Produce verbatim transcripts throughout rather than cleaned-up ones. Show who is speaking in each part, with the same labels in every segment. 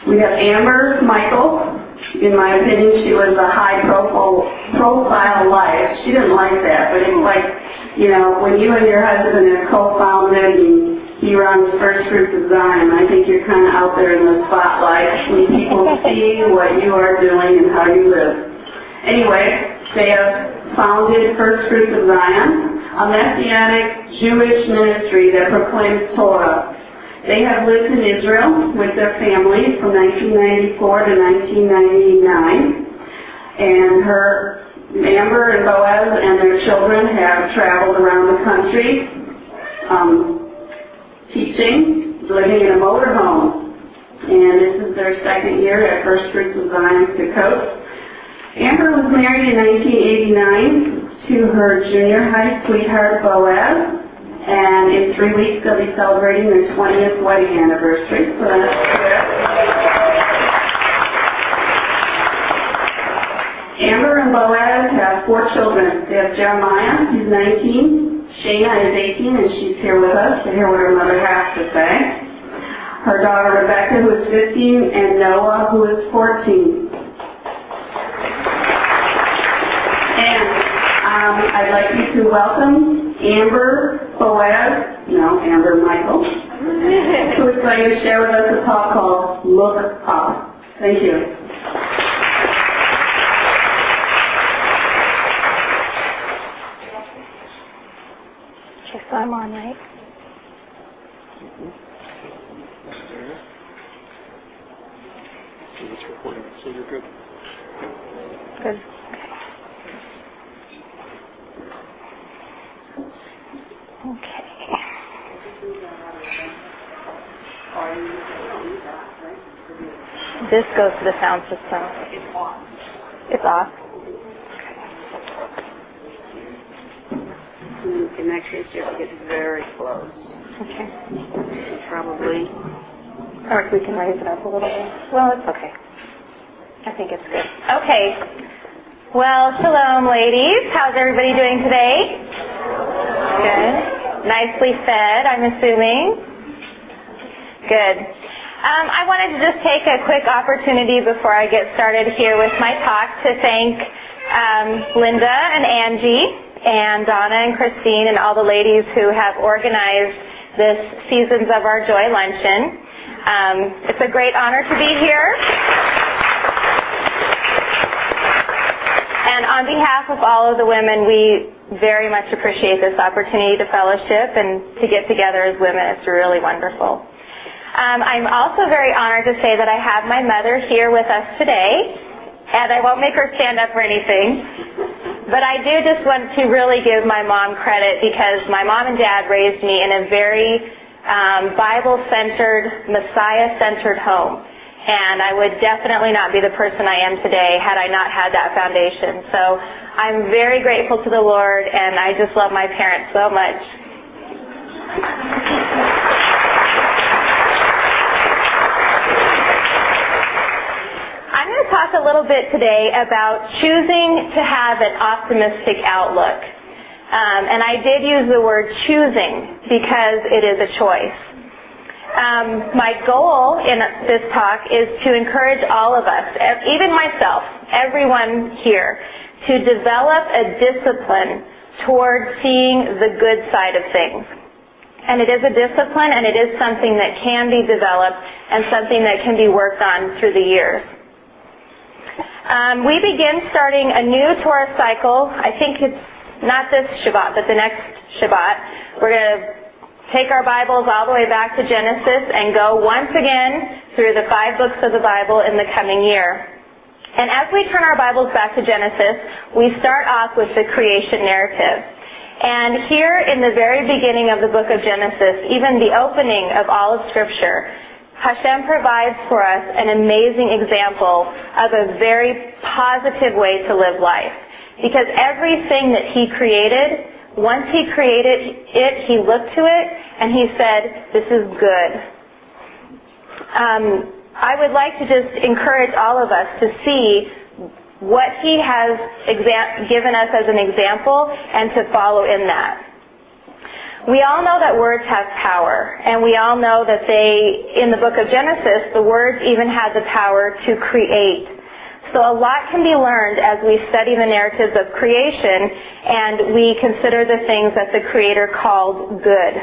Speaker 1: We have Amber Michael. In my opinion, she was a high-profile profile life. She didn't like that, but it's like, you know, when you and your husband have co-founded and he runs First Fruits of Zion, I think you're kind of out there in the spotlight when people see what you are doing and how you live. Anyway, they have founded First Fruits of Zion, a Messianic Jewish ministry that proclaims Torah. They have lived in Israel with their families from nineteen ninety-four to nineteen ninety-nine, and her, Amber and Boaz and their children have traveled around the country um, teaching, living in a motorhome, and this is their second year at First Fruits of Zion Sukkot. Amber was married in nineteen eighty-nine to her junior high sweetheart Boaz, and in three weeks they'll be celebrating their twentieth wedding anniversary. So that's good. Amber and Boaz have four children. They have Jeremiah, who's nineteen, Shayna is eighteen, and she's here with us to hear what her mother has to say. Her daughter Rebecca, who is fifteen, and Noah, who is fourteen. And um, I'd like you to welcome Amber Boaz, no, Amber Michael, who is going to share with us a talk called Look Up. Thank you.
Speaker 2: Okay, so I'm on, right?
Speaker 3: It's recording, so you're good.
Speaker 2: Good. Okay. This goes to the sound system. It's off. It's off?
Speaker 1: You can actually just get very close.
Speaker 2: Okay.
Speaker 1: Probably.
Speaker 2: Or we can raise it up a little bit. Well, it's okay. I think it's good. Okay. Well, shalom, ladies. How's everybody doing today? Good. Nicely fed, I'm assuming. Good. Um, I wanted to just take a quick opportunity before I get started here with my talk to thank um, Linda and Angie and Donna and Christine and all the ladies who have organized this Seasons of Our Joy Luncheon. Um, it's a great honor to be here. And on behalf of all of the women, we very much appreciate this opportunity to fellowship and to get together as women. It's really wonderful. Um, I'm also very honored to say that I have my mother here with us today, and I won't make her stand up or anything, but I do just want to really give my mom credit because my mom and dad raised me in a very um, Bible-centered, Messiah-centered home. And I would definitely not be the person I am today had I not had that foundation. So I'm very grateful to the Lord, and I just love my parents so much. I'm going to talk a little bit today about choosing to have an optimistic outlook. Um, and I did use the word choosing because it is a choice. Um, my goal in this talk is to encourage all of us, even myself, everyone here, to develop a discipline toward seeing the good side of things. And it is a discipline, and it is something that can be developed and something that can be worked on through the years. Um, we begin starting a new Torah cycle. I think it's not this Shabbat, but the next Shabbat. We're going to take our Bibles all the way back to Genesis and go once again through the five books of the Bible in the coming year. And as we turn our Bibles back to Genesis, we start off with the creation narrative. And here in the very beginning of the book of Genesis, even the opening of all of Scripture, Hashem provides for us an amazing example of a very positive way to live life. Because everything that He created, once He created it, He looked to it, and He said, this is good. Um, I would like to just encourage all of us to see what He has exa- given us as an example and to follow in that. We all know that words have power, and we all know that they, in the book of Genesis, the words even had the power to create. So a lot can be learned as we study the narratives of creation and we consider the things that the Creator called good.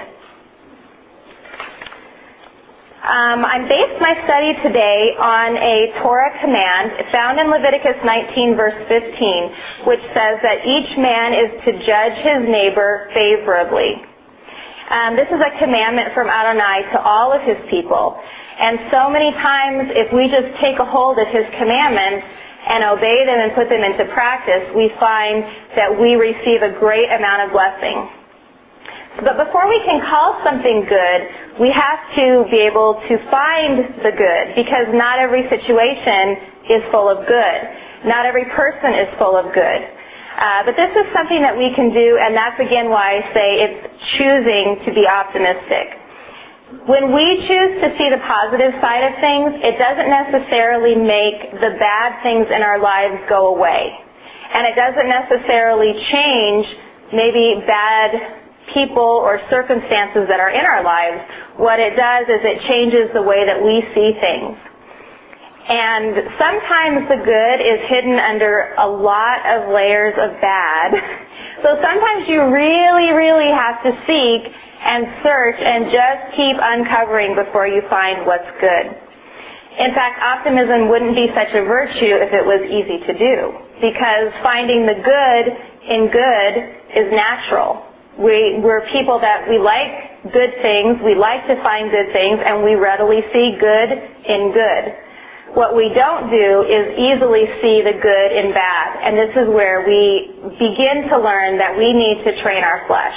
Speaker 2: Um, I based my study today on a Torah command found in Leviticus nineteen, verse fifteen, which says that each man is to judge his neighbor favorably. Um, this is a commandment from Adonai to all of his people. And so many times, if we just take a hold of his commandments and obey them and put them into practice, we find that we receive a great amount of blessing. But before we can call something good, we have to be able to find the good, because not every situation is full of good. Not every person is full of good. Uh, but this is something that we can do, and that's again why I say it's choosing to be optimistic. When we choose to see the positive side of things, it doesn't necessarily make the bad things in our lives go away. And it doesn't necessarily change maybe bad people or circumstances that are in our lives. What it does is it changes the way that we see things. And sometimes the good is hidden under a lot of layers of bad. So sometimes you really, really have to seek and search and just keep uncovering before you find what's good. In fact, optimism wouldn't be such a virtue if it was easy to do, because finding the good in good is natural. We, we're people that we like good things, we like to find good things, and we readily see good in good. What we don't do is easily see the good in bad, and this is where we begin to learn that we need to train our flesh.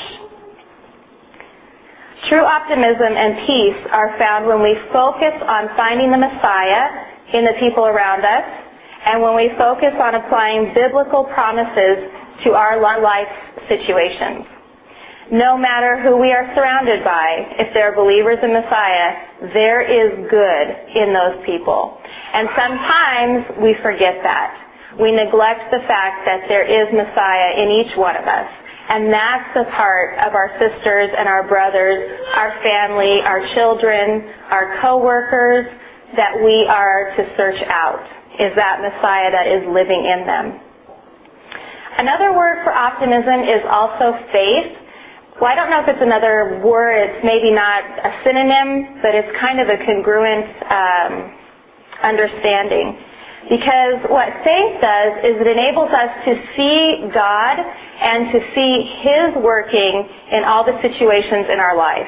Speaker 2: True optimism and peace are found when we focus on finding the Messiah in the people around us, and when we focus on applying biblical promises to our life situations. No matter who we are surrounded by, if they're believers in Messiah, there is good in those people. And sometimes we forget that. We neglect the fact that there is Messiah in each one of us. And that's the part of our sisters and our brothers, our family, our children, our co-workers that we are to search out, is that Messiah that is living in them. Another word for optimism is also faith. Well, I don't know if it's another word. It's maybe not a synonym, but it's kind of a congruent um, understanding. Because what faith does is it enables us to see God and to see His working in all the situations in our life.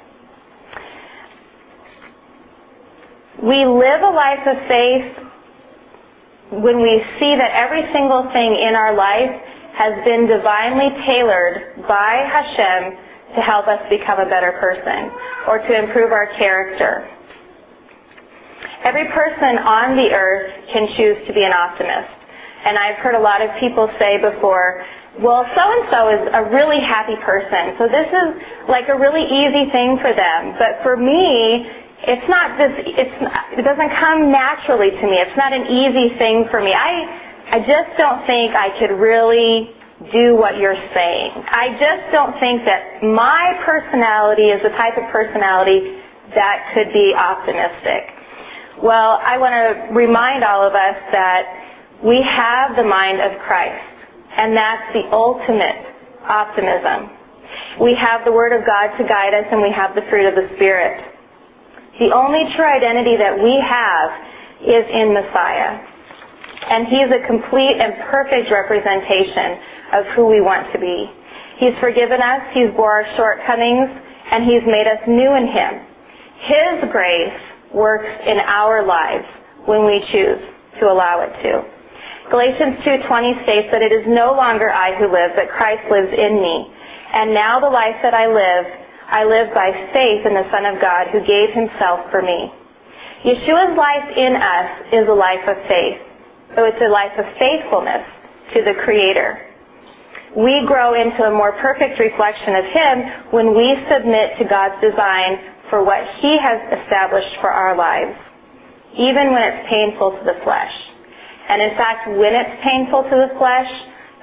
Speaker 2: We live a life of faith when we see that every single thing in our life has been divinely tailored by Hashem to help us become a better person or to improve our character. Every person on the earth can choose to be an optimist. And I've heard a lot of people say before, well, so-and-so is a really happy person, so this is like a really easy thing for them. But for me, it's not this, it's not, it doesn't come naturally to me. It's not an easy thing for me. I I just don't think I could really do what you're saying. I just don't think that my personality is the type of personality that could be optimistic. Well, I want to remind all of us that we have the mind of Christ, and that's the ultimate optimism. We have the Word of God to guide us, and we have the fruit of the Spirit. The only true identity that we have is in Messiah. And He is a complete and perfect representation of who we want to be. He's forgiven us, He's bore our shortcomings, and He's made us new in Him. His grace works in our lives when we choose to allow it to. Galatians two twenty states that it is no longer I who live, but Christ lives in me. And now the life that I live, I live by faith in the Son of God who gave Himself for me. Yeshua's life in us is a life of faith. So it's a life of faithfulness to the Creator. We grow into a more perfect reflection of Him when we submit to God's design for what He has established for our lives, even when it's painful to the flesh. And in fact, when it's painful to the flesh,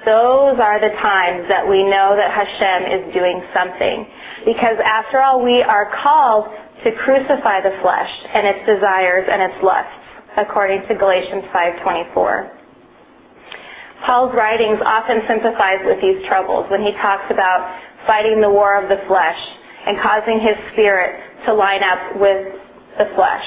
Speaker 2: those are the times that we know that Hashem is doing something. Because after all, we are called to crucify the flesh and its desires and its lusts, according to Galatians five twenty-four. Paul's writings often sympathize with these troubles when he talks about fighting the war of the flesh and causing his spirit to line up with the flesh.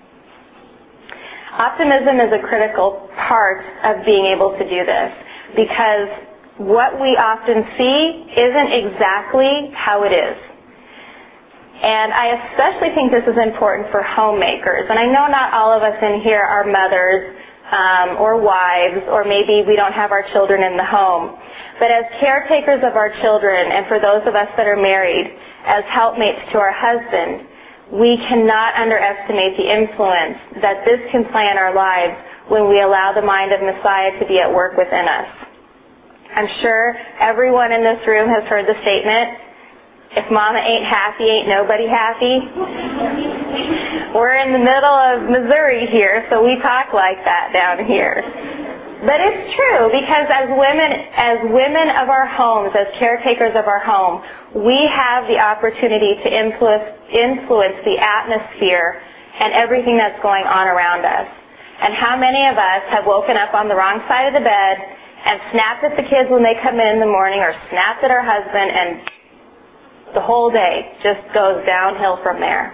Speaker 2: Optimism is a critical part of being able to do this, because what we often see isn't exactly how it is. And I especially think this is important for homemakers. And I know not all of us in here are mothers um, or wives, or maybe we don't have our children in the home. But as caretakers of our children, and for those of us that are married, as helpmates to our husband, we cannot underestimate the influence that this can play in our lives when we allow the mind of Messiah to be at work within us. I'm sure everyone in this room has heard the statement, if mama ain't happy, ain't nobody happy. We're in the middle of Missouri here, so we talk like that down here. But it's true, because as women, as women of our homes, as caretakers of our home, we have the opportunity to influence, influence the atmosphere and everything that's going on around us. And how many of us have woken up on the wrong side of the bed and snapped at the kids when they come in in the morning, or snapped at our husband, and the whole day just goes downhill from there.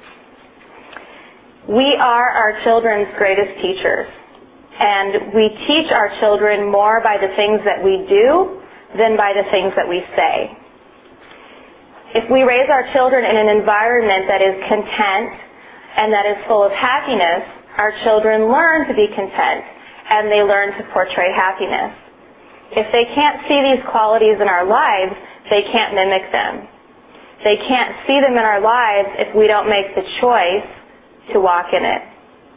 Speaker 2: We are our children's greatest teachers, and we teach our children more by the things that we do than by the things that we say. If we raise our children in an environment that is content and that is full of happiness, our children learn to be content, and they learn to portray happiness. If they can't see these qualities in our lives, they can't mimic them. They can't see them in our lives if we don't make the choice to walk in it.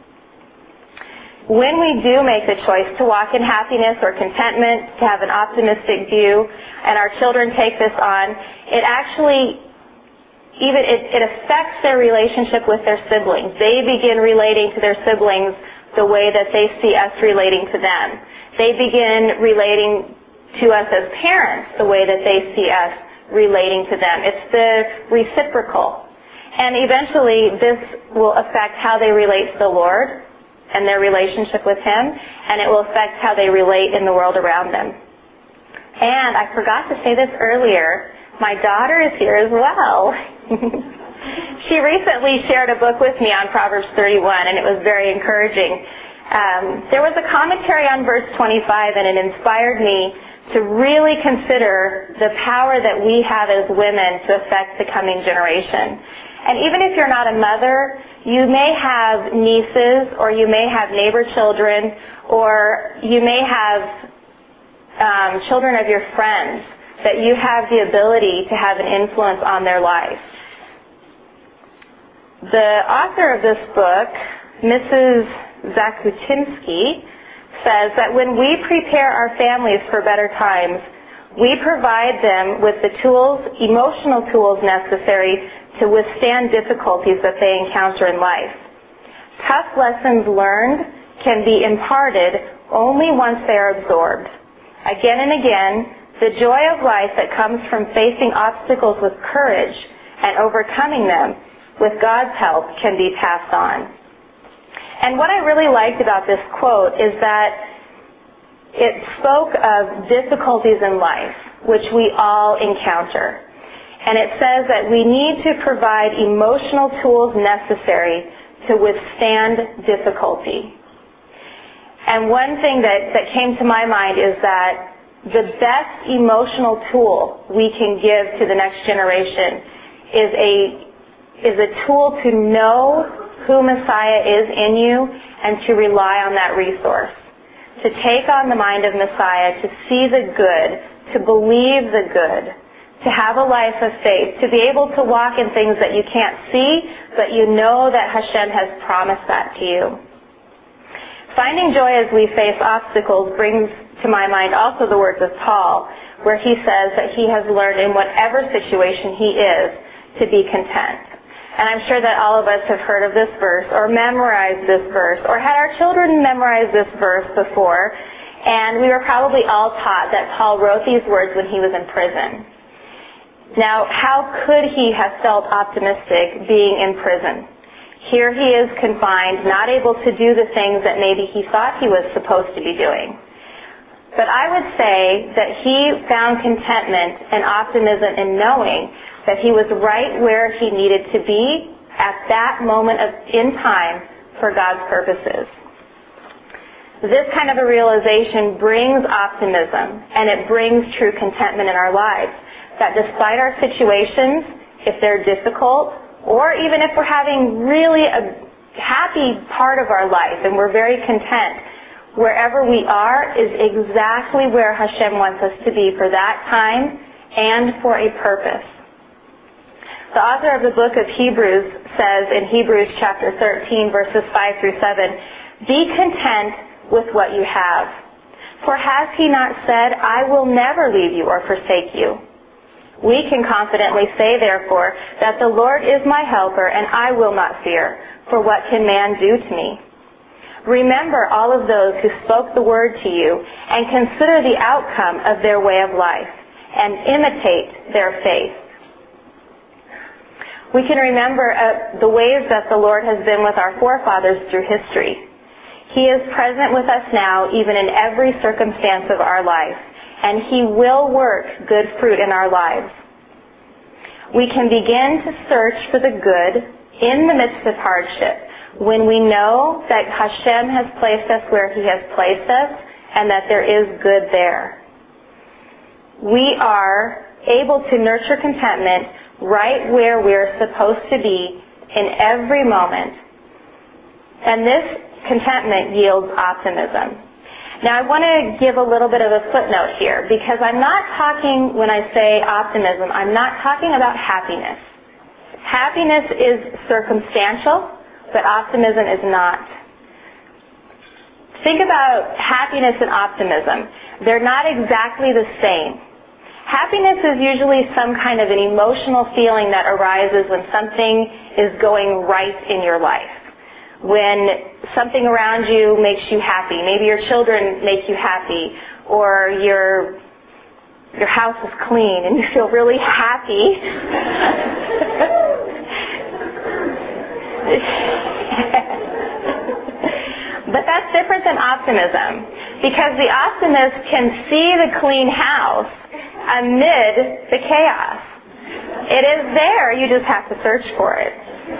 Speaker 2: When we do make the choice to walk in happiness or contentment, to have an optimistic view, and our children take this on, it actually even it, it affects their relationship with their siblings. They begin relating to their siblings the way that they see us relating to them. They begin relating to us as parents the way that they see us relating to them. It's the reciprocal. And eventually this will affect how they relate to the Lord and their relationship with Him, and it will affect how they relate in the world around them. And I forgot to say this earlier, my daughter is here as well. She recently shared a book with me on Proverbs thirty-one, and it was very encouraging. Um, there was a commentary on verse twenty-five, and it inspired me to really consider the power that we have as women to affect the coming generation. And even if you're not a mother, you may have nieces, or you may have neighbor children, or you may have um, children of your friends that you have the ability to have an influence on their life. The author of this book, Missus Zakutinsky, says that when we prepare our families for better times, we provide them with the tools, emotional tools necessary to withstand difficulties that they encounter in life. Tough lessons learned can be imparted only once they are absorbed. Again and again, the joy of life that comes from facing obstacles with courage and overcoming them with God's help can be passed on. And what I really liked about this quote is that it spoke of difficulties in life, which we all encounter. And it says that we need to provide emotional tools necessary to withstand difficulty. And one thing that, that came to my mind is that the best emotional tool we can give to the next generation is a, is a tool to know who Messiah is in you and to rely on that resource. To take on the mind of Messiah, to see the good, to believe the good, to have a life of faith, to be able to walk in things that you can't see, but you know that Hashem has promised that to you. Finding joy as we face obstacles brings to my mind also the words of Paul, where he says that he has learned in whatever situation he is to be content. And I'm sure that all of us have heard of this verse or memorized this verse or had our children memorize this verse before. And we were probably all taught that Paul wrote these words when he was in prison. Now, how could he have felt optimistic being in prison? Here he is confined, not able to do the things that maybe he thought he was supposed to be doing. But I would say that he found contentment and optimism in knowing that he was right where he needed to be at that moment of, in time for God's purposes. This kind of a realization brings optimism, and it brings true contentment in our lives. That despite our situations, if they're difficult, or even if we're having really a happy part of our life and we're very content, wherever we are is exactly where Hashem wants us to be for that time and for a purpose. The author of the book of Hebrews says in Hebrews chapter thirteen, verses five through seven, "Be content with what you have. For has he not said, I will never leave you or forsake you? We can confidently say, therefore, that the Lord is my helper, and I will not fear, for what can man do to me? Remember all of those who spoke the word to you, and consider the outcome of their way of life, and imitate their faith." We can remember uh, the ways that the Lord has been with our forefathers through history. He is present with us now, even in every circumstance of our life, and he will work good fruit in our lives. We can begin to search for the good in the midst of hardship when we know that Hashem has placed us where he has placed us and that there is good there. We are able to nurture contentment right where we're supposed to be in every moment. And this contentment yields optimism. Now I want to give a little bit of a footnote here, because I'm not talking, when I say optimism, I'm not talking about happiness. Happiness is circumstantial, but optimism is not. Think about happiness and optimism. They're not exactly the same. Happiness is usually some kind of an emotional feeling that arises when something is going right in your life. When something around you makes you happy. Maybe your children make you happy, or your your house is clean and you feel really happy. But that's different than optimism, because the optimist can see the clean house amid the chaos. It is there, you just have to search for it.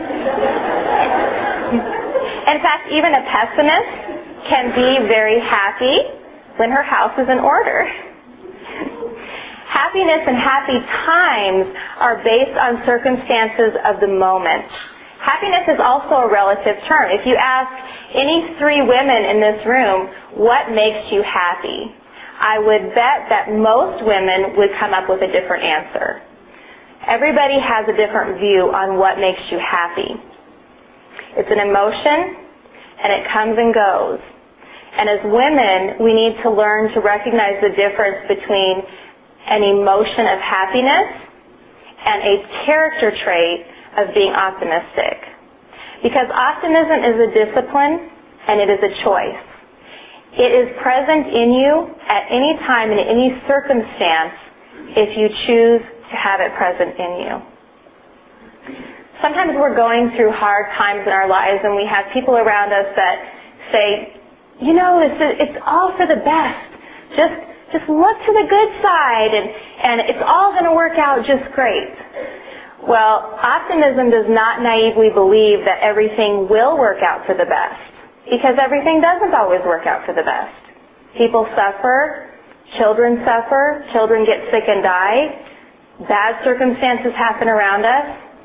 Speaker 2: In fact, even a pessimist can be very happy when her house is in order. Happiness and happy times are based on circumstances of the moment. Happiness is also a relative term. If you ask any three women in this room, what makes you happy? I would bet that most women would come up with a different answer. Everybody has a different view on what makes you happy. It's an emotion, and it comes and goes. And as women, we need to learn to recognize the difference between an emotion of happiness and a character trait of being optimistic. Because optimism is a discipline, and it is a choice. It is present in you at any time and in any circumstance if you choose to have it present in you. Sometimes we're going through hard times in our lives, and we have people around us that say, you know, it's, it's all for the best. Just just look to the good side, and, and it's all going to work out just great. Well, optimism does not naively believe that everything will work out for the best, because everything doesn't always work out for the best. People suffer, children suffer, children get sick and die, bad circumstances happen around us.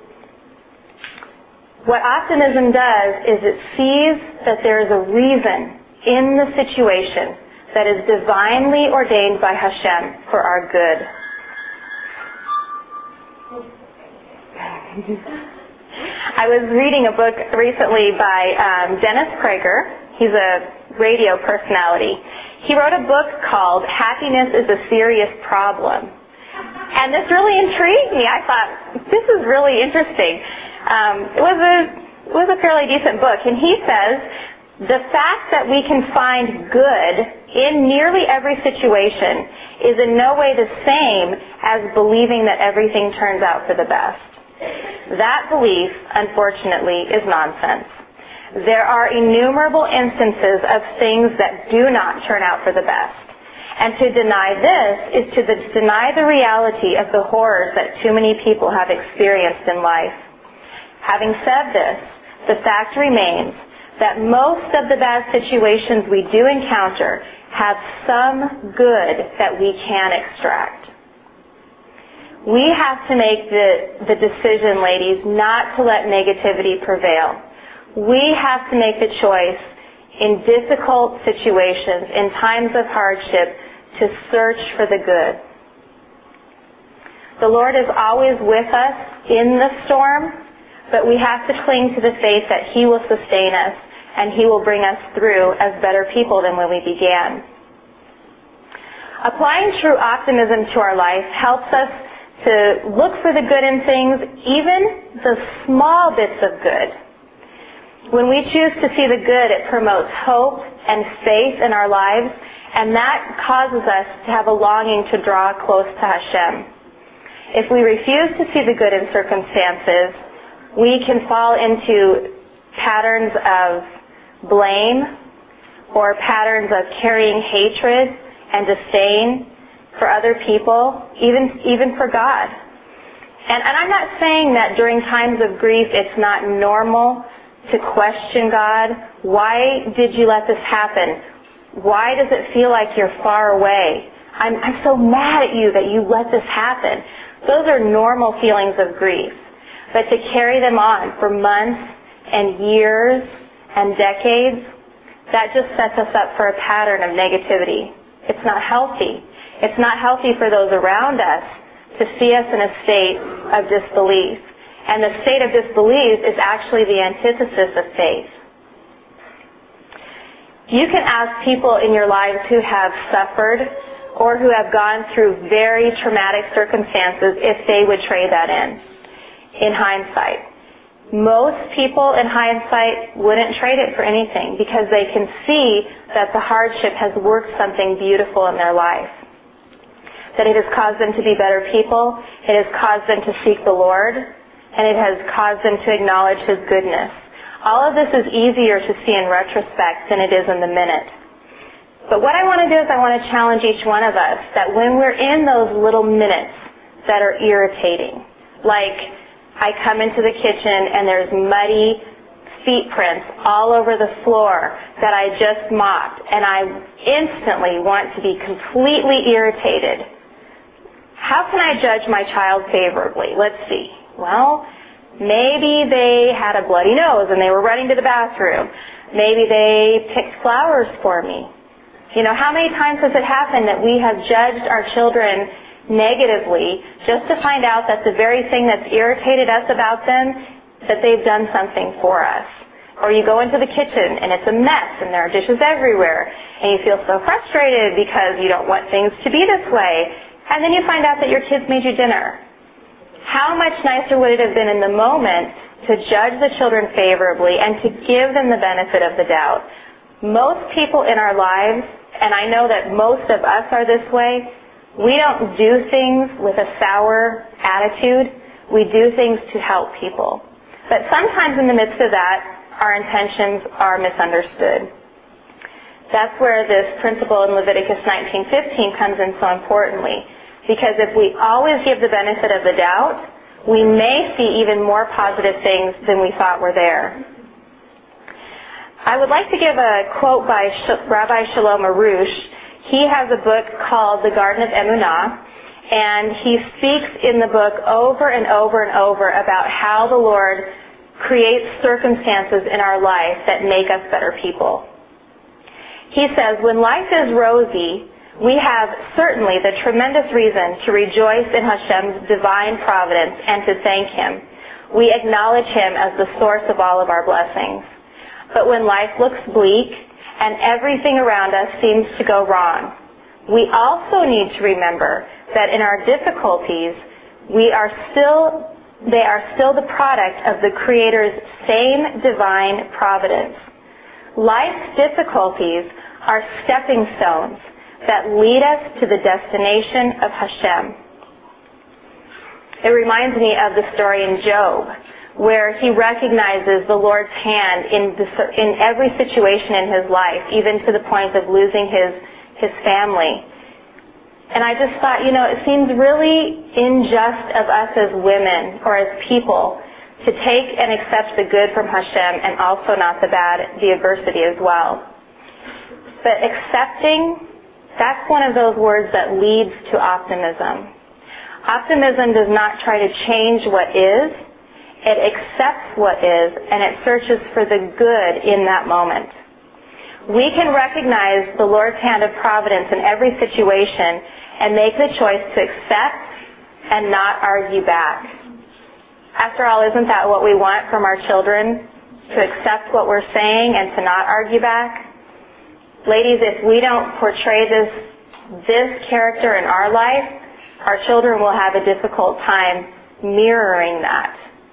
Speaker 2: What optimism does is it sees that there is a reason in the situation that is divinely ordained by Hashem for our good. I was reading a book recently by um, Dennis Prager. He's a radio personality. He wrote a book called Happiness is a Serious Problem. And this really intrigued me. I thought, this is really interesting. Um, it was a it was a fairly decent book, and he says The fact that we can find good in nearly every situation is in no way the same as believing that everything turns out for the best. That belief, unfortunately, is nonsense. There are innumerable instances of things that do not turn out for the best. And to deny this is to the, deny the reality of the horrors that too many people have experienced in life. Having said this, the fact remains that most of the bad situations we do encounter have some good that we can extract. We have to make the, the decision, ladies, not to let negativity prevail. We have to make the choice in difficult situations, in times of hardship, to search for the good. The Lord is always with us in the storm, but we have to cling to the faith that He will sustain us and He will bring us through as better people than when we began. Applying true optimism to our life helps us to look for the good in things, even the small bits of good. When we choose to see the good, it promotes hope and faith in our lives, and that causes us to have a longing to draw close to Hashem. If we refuse to see the good in circumstances, we can fall into patterns of blame or patterns of carrying hatred and disdain for other people, even even for God. And, and I'm not saying that during times of grief it's not normal to question God. Why did you let this happen? Why does it feel like you're far away? I'm, I'm so mad at you that you let this happen. Those are normal feelings of grief. But to carry them on for months and years and decades, that just sets us up for a pattern of negativity. It's not healthy. It's not healthy for those around us to see us in a state of disbelief. And the state of disbelief is actually the antithesis of faith. You can ask people in your lives who have suffered or who have gone through very traumatic circumstances if they would trade that in, in hindsight. Most people in hindsight wouldn't trade it for anything because they can see that the hardship has worked something beautiful in their life. That it has caused them to be better people, it has caused them to seek the Lord, and it has caused them to acknowledge His goodness. All of this is easier to see in retrospect than it is in the minute. But what I want to do is I want to challenge each one of us that when we're in those little minutes that are irritating, like I come into the kitchen and there's muddy feet prints all over the floor that I just mopped, and I instantly want to be completely irritated. How can I judge my child favorably? Let's see. Well, maybe they had a bloody nose and they were running to the bathroom. Maybe they picked flowers for me. You know, how many times has it happened that we have judged our children negatively just to find out that the very thing that's irritated us about them, that they've done something for us? Or you go into the kitchen and it's a mess and there are dishes everywhere and you feel so frustrated because you don't want things to be this way, and then you find out that your kids made you dinner. How much nicer would it have been in the moment to judge the children favorably and to give them the benefit of the doubt? Most people in our lives, and I know that most of us are this way, we don't do things with a sour attitude. We do things to help people. But sometimes in the midst of that, our intentions are misunderstood. That's where this principle in Leviticus nineteen fifteen comes in so importantly. Because if we always give the benefit of the doubt, we may see even more positive things than we thought were there. I would like to give a quote by Rabbi Shalom Arush. He has a book called The Garden of Emunah, and he speaks in the book over and over and over about how the Lord creates circumstances in our life that make us better people. He says, when life is rosy, we have certainly the tremendous reason to rejoice in Hashem's divine providence and to thank Him. We acknowledge Him as the source of all of our blessings. But when life looks bleak and everything around us seems to go wrong, we also need to remember that in our difficulties, we are still, they are still the product of the Creator's same divine providence. Life's difficulties are stepping stones that lead us to the destination of Hashem. It reminds me of the story in Job, where he recognizes the Lord's hand in, the, in every situation in his life, even to the point of losing his, his family. And I just thought, you know, it seems really unjust of us as women or as people to take and accept the good from Hashem and also not the bad, the adversity as well. But accepting, that's one of those words that leads to optimism. Optimism does not try to change what is. It accepts what is, and it searches for the good in that moment. We can recognize the Lord's hand of providence in every situation and make the choice to accept and not argue back. After all, isn't that what we want from our children? To accept what we're saying and to not argue back? Ladies, if we don't portray this, this character in our life, our children will have a difficult time mirroring that.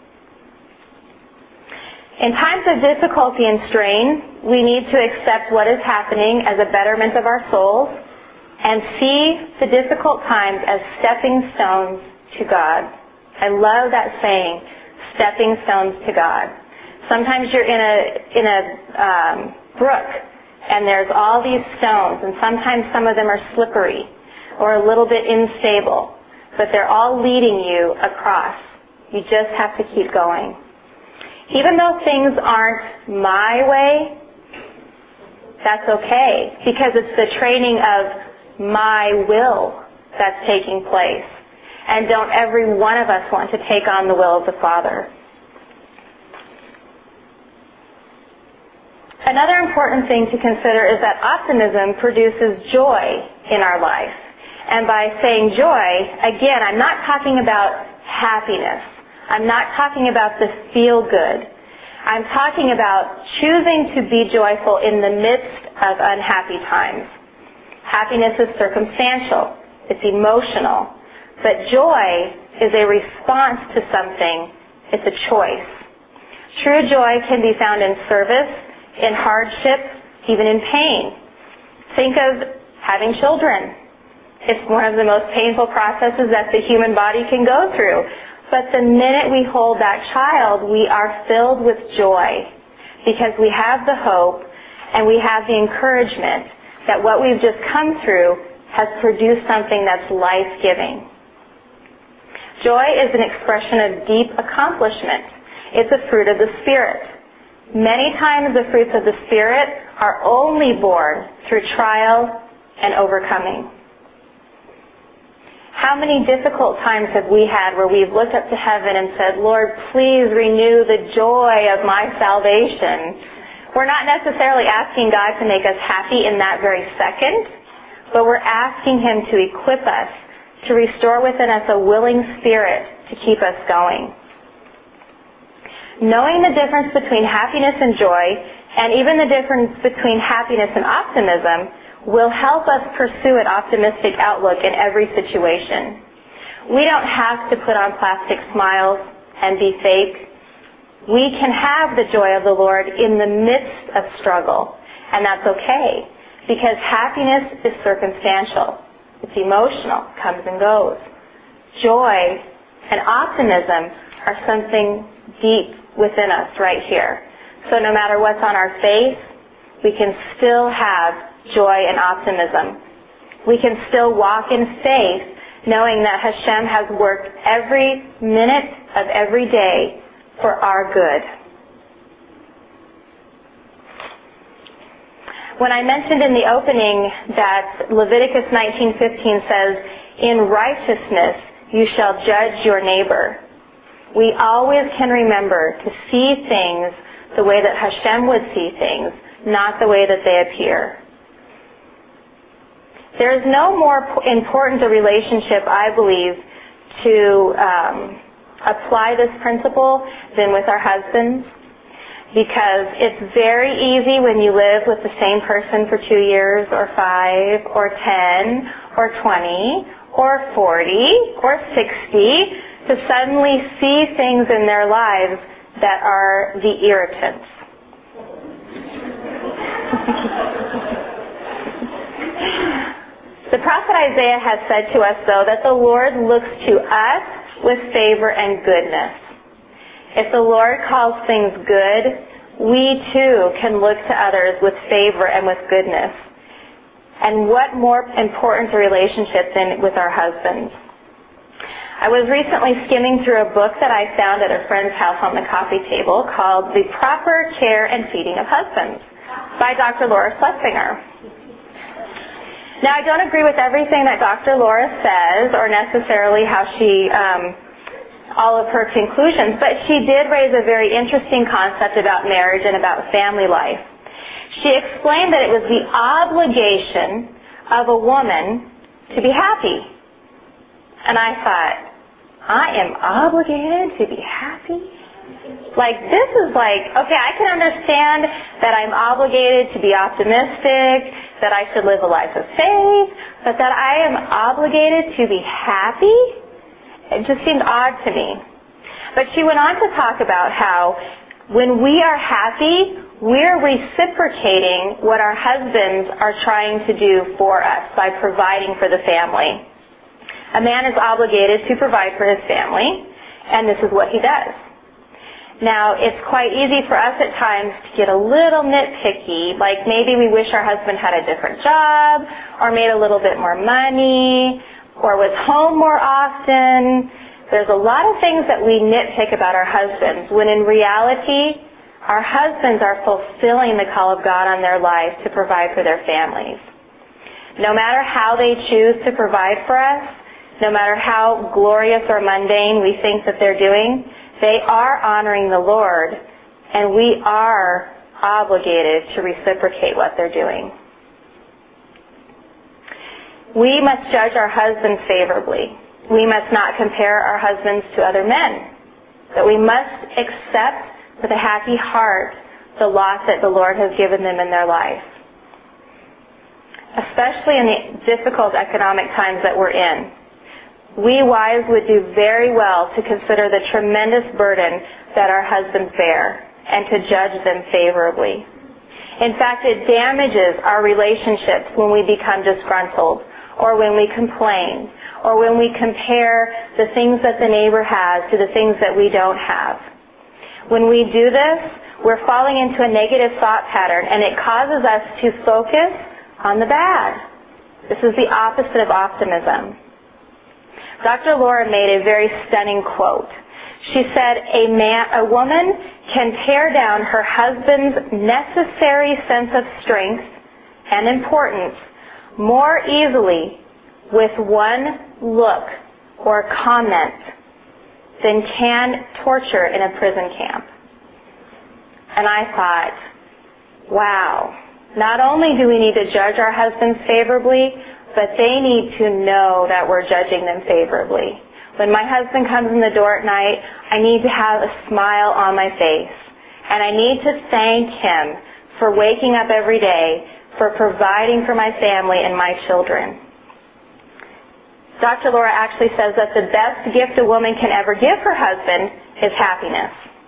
Speaker 2: In times of difficulty and strain, we need to accept what is happening as a betterment of our souls and see the difficult times as stepping stones to God. I love that saying, stepping stones to God. Sometimes you're in a, in a um, brook and there's all these stones, and sometimes some of them are slippery or a little bit unstable, but they're all leading you across. You just have to keep going. Even though things aren't my way, that's okay, because it's the training of my will that's taking place. And don't every one of us want to take on the will of the Father? Another important thing to consider is that optimism produces joy in our life. And by saying joy, again, I'm not talking about happiness. I'm not talking about the feel-good. I'm talking about choosing to be joyful in the midst of unhappy times. Happiness is circumstantial. It's emotional. But joy is a response to something. It's a choice. True joy can be found in service, in hardship, even in pain. Think of having children. It's one of the most painful processes that the human body can go through. But the minute we hold that child, we are filled with joy because we have the hope and we have the encouragement that what we've just come through has produced something that's life-giving. Joy is an expression of deep accomplishment. It's a fruit of the Spirit. Many times the fruits of the Spirit are only born through trial and overcoming. How many difficult times have we had where we've looked up to heaven and said, Lord, please renew the joy of my salvation. We're not necessarily asking God to make us happy in that very second, but we're asking Him to equip us, to restore within us a willing spirit to keep us going. Knowing the difference between happiness and joy, and even the difference between happiness and optimism, will help us pursue an optimistic outlook in every situation. We don't have to put on plastic smiles and be fake. We can have the joy of the Lord in the midst of struggle, and that's okay, because happiness is circumstantial. It's emotional, comes and goes. Joy and optimism are something deep within us right here. So no matter what's on our face, we can still have joy and optimism. We can still walk in faith knowing that Hashem has worked every minute of every day for our good. When I mentioned in the opening that Leviticus nineteen fifteen says, "In righteousness you shall judge your neighbor," we always can remember to see things the way that Hashem would see things, not the way that they appear. There is no more important a relationship, I believe, to um, apply this principle than with our husbands, because it's very easy when you live with the same person for two years or five or ten or twenty or forty or sixty to suddenly see things in their lives that are the irritants. The prophet Isaiah has said to us, though, that the Lord looks to us with favor and goodness. If the Lord calls things good, we too can look to others with favor and with goodness. And what more important to relationship than with our husbands? I was recently skimming through a book that I found at a friend's house on the coffee table called The Proper Care and Feeding of Husbands by Doctor Laura Schlesinger. Now, I don't agree with everything that Doctor Laura says or necessarily how she, um, all of her conclusions, but she did raise a very interesting concept about marriage and about family life. She explained that it was the obligation of a woman to be happy. And I thought, I am obligated to be happy? Like, this is like, okay, I can understand that I'm obligated to be optimistic, that I should live a life of faith, but that I am obligated to be happy? It just seemed odd to me. But she went on to talk about how when we are happy, we're reciprocating what our husbands are trying to do for us by providing for the family. A man is obligated to provide for his family, and this is what he does. Now, it's quite easy for us at times to get a little nitpicky, like maybe we wish our husband had a different job, or made a little bit more money, or was home more often. There's a lot of things that we nitpick about our husbands, when in reality, our husbands are fulfilling the call of God on their lives to provide for their families. No matter how they choose to provide for us, no matter how glorious or mundane we think that they're doing, they are honoring the Lord, and we are obligated to reciprocate what they're doing. We must judge our husbands favorably. We must not compare our husbands to other men, but we must accept with a happy heart the lot that the Lord has given them in their life. Especially in the difficult economic times that we're in, we wives would do very well to consider the tremendous burden that our husbands bear and to judge them favorably. In fact, it damages our relationships when we become disgruntled, or when we complain, or when we compare the things that the neighbor has to the things that we don't have. When we do this, we're falling into a negative thought pattern, and it causes us to focus on the bad. This is the opposite of optimism. Doctor Laura made a very stunning quote. She said, a man, a woman can tear down her husband's necessary sense of strength and importance more easily with one look or comment than can torture in a prison camp. And I thought, wow, not only do we need to judge our husbands favorably, but they need to know that we're judging them favorably. When my husband comes in the door at night, I need to have a smile on my face. And I need to thank him for waking up every day, for providing for my family and my children. Doctor Laura actually says that the best gift a woman can ever give her husband is happiness.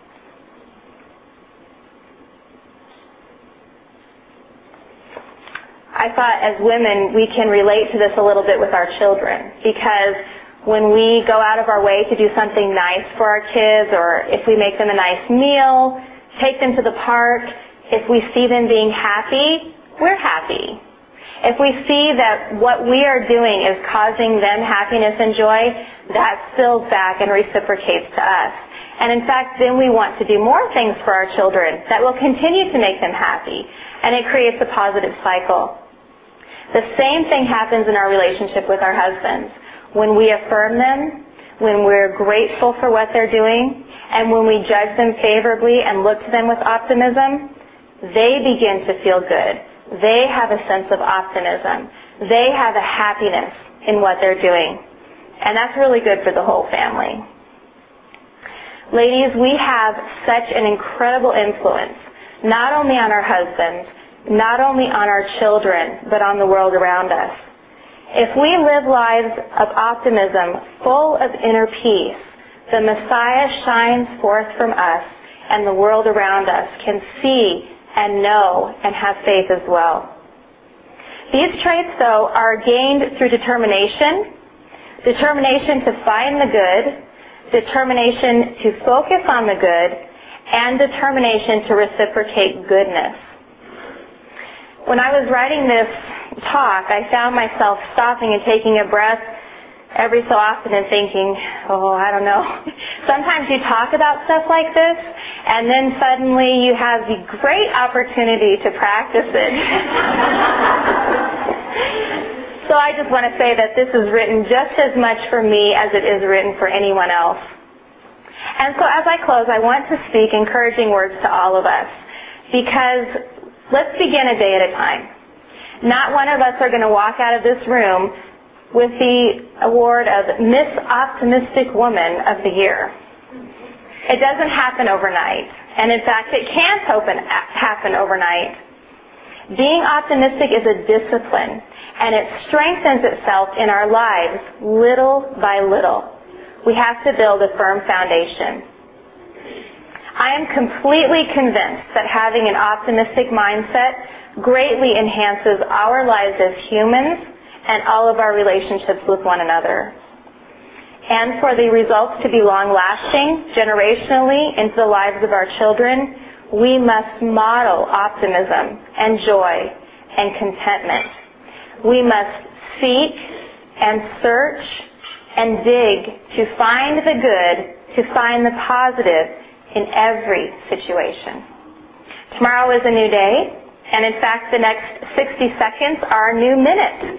Speaker 2: I thought as women we can relate to this a little bit with our children, because when we go out of our way to do something nice for our kids, or if we make them a nice meal, take them to the park, if we see them being happy, we're happy. If we see that what we are doing is causing them happiness and joy, that spills back and reciprocates to us. And in fact, then we want to do more things for our children that will continue to make them happy, and it creates a positive cycle. The same thing happens in our relationship with our husbands. When we affirm them, when we're grateful for what they're doing, and when we judge them favorably and look to them with optimism, they begin to feel good. They have a sense of optimism. They have a happiness in what they're doing. And that's really good for the whole family. Ladies, we have such an incredible influence, not only on our husbands, not only on our children, but on the world around us. If we live lives of optimism, full of inner peace, the Messiah shines forth from us, and the world around us can see and know and have faith as well. These traits, though, are gained through determination, determination to find the good, determination to focus on the good, and determination to reciprocate goodness. When I was writing this talk, I found myself stopping and taking a breath every so often and thinking, oh, I don't know. Sometimes you talk about stuff like this, and then suddenly you have the great opportunity to practice it. So I just want to say that this is written just as much for me as it is written for anyone else. And so as I close, I want to speak encouraging words to all of us, because let's begin a day at a time. Not one of us are going to walk out of this room with the award of Miss Optimistic Woman of the Year. It doesn't happen overnight, and in fact, it can't open, happen overnight. Being optimistic is a discipline, and it strengthens itself in our lives little by little. We have to build a firm foundation. I am completely convinced that having an optimistic mindset greatly enhances our lives as humans and all of our relationships with one another. And for the results to be long-lasting, generationally, into the lives of our children, we must model optimism and joy and contentment. We must seek and search and dig to find the good, to find the positive in every situation. Tomorrow is a new day, and in fact the next sixty seconds are a new minute.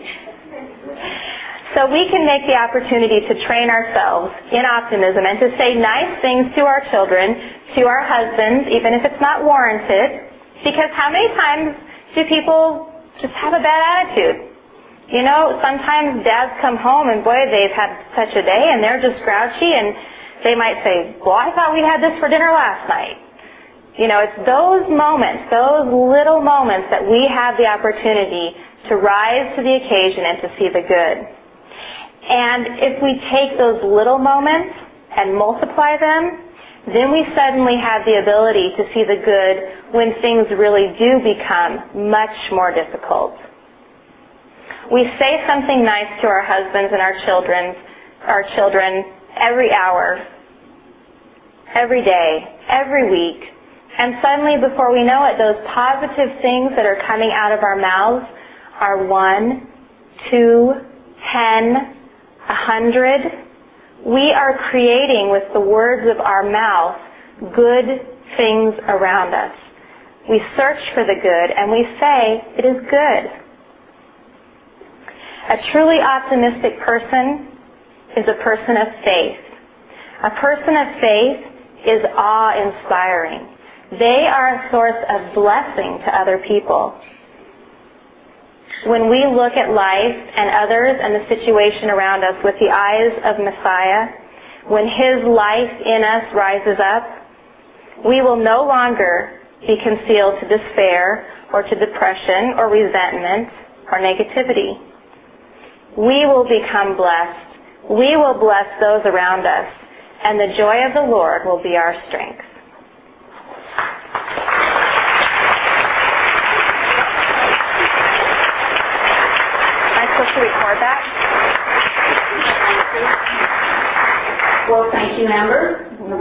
Speaker 2: So we can make the opportunity to train ourselves in optimism and to say nice things to our children, to our husbands, even if it's not warranted, because how many times do people just have a bad attitude? You know, sometimes dads come home and boy, they've had such a day and they're just grouchy, and they might say, well, I thought we had this for dinner last night. You know, it's those moments, those little moments that we have the opportunity to rise to the occasion and to see the good. And if we take those little moments and multiply them, then we suddenly have the ability to see the good when things really do become much more difficult. We say something nice to our husbands and our children, our children every hour, every day, every week, and suddenly before we know it, those positive things that are coming out of our mouths are one, two, ten, a hundred. We are creating with the words of our mouth good things around us. We search for the good and we say, it is good. A truly optimistic person is a person of faith. A person of faith is awe-inspiring. They are a source of blessing to other people. When we look at life and others and the situation around us with the eyes of Messiah, when His life in us rises up, we will no longer be concealed to despair or to depression or resentment or negativity. We will become blessed. We will bless those around us, and the joy of the Lord will be our strength. To record that?
Speaker 1: Well, thank you, Amber.